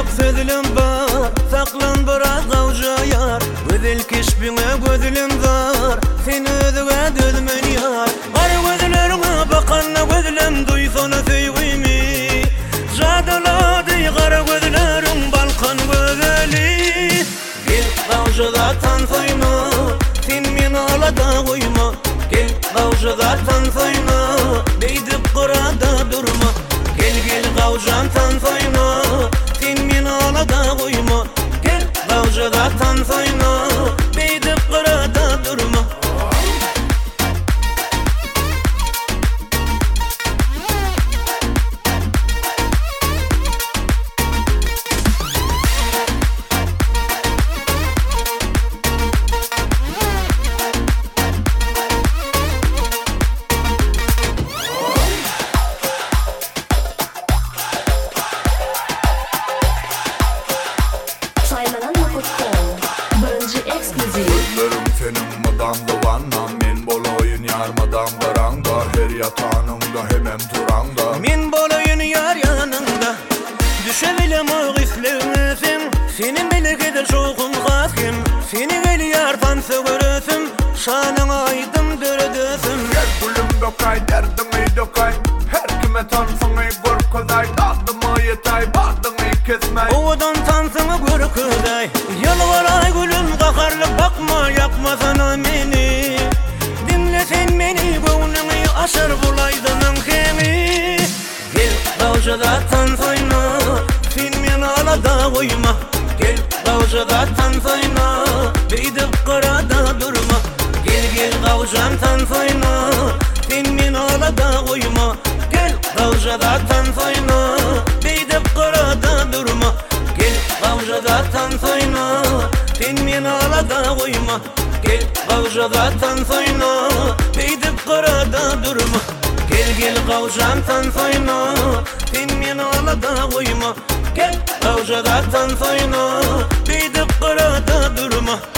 çok sözlüm var, saklan biraz avca yar. Gözül kişbine gözlüm var, sen özüge dözmün yar. Var gözlerine bakanla gözlüm duysana sevgimi. Jadaladı kara gözlerin balkan gözeli. Gel avcada tansayma, sen meni alada koyma. Gel avcada tansayma, beydip kırada durma. Gel gavcan tansayma, sen meni alada koyma. Gel gavcada tansayma, beydip kırada durma. Gözlerim senin madamda vanna. Men bolayın yar madam baranda. Her yatağınımda hemen turanda. Men bolayın yar yanında, düşebilem o gislemesin. Senin belgede çoğun hakim, seni gel yar tansı görüsün. Şanına aydın dördüsün. Gel gülüm dokay, derdimi dokay. Her kime tansın ey gorkozay. Dağdımı yetay, bardımı kesmey. Ovadan tansını gör kızay. Yalvaray gülüm kakarlı bakma, yakma sana beni. Dinle sen beni, gönlümü aşır bulaydının kemi. Gel gavcada tansayma, sen meni alada koyma. Gel gavcada tansayma, beydip kırada durma. Gel gavcan tansayma, sen meni alada koyma. Gel gavcada tansayma, beydip kırada durma. Gel gavcada tansayma, sen meni alada koyma. Gel gavcada tansayma, beydip kırada durma. Gel gavcan tansayma, sen meni alada koyma. Gel gavcada tansayma, beydip kırada durma.